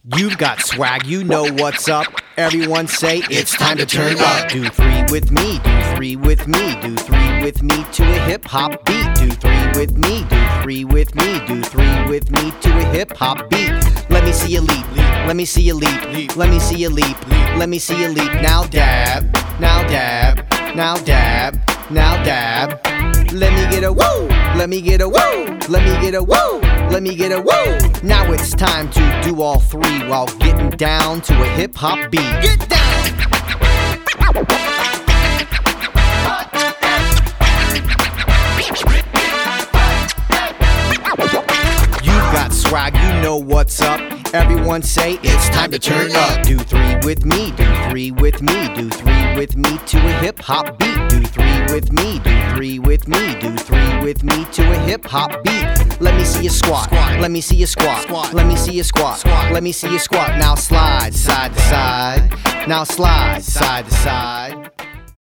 You've got swag, you know what's up. Everyone say it's time to turn up. Do three with me, do three with me, do three with me to a hip hop beat. Do three with me, do three with me, do three with me to a hip hop beat. Let me see you leap, let me see you leap, let me see you leap, let me see you leap. Now dab, now dab, now dab, now dab. Let me get a woo, let me get a woo, let me get a woo, let me get a woo. Now it's time to do all three while getting down to a hip hop beat. Get down! You've got swag, you know what's up. Everyone say it's time to turn up. Do three with me, do three with me, do three with me to a hip hop beat. Do three with me, do three with me, do three with me to a hip hop beat. Let me see you squat, let me see you squat, let me see you squat, let me see you squat. Now slide side to side, now slide side to side.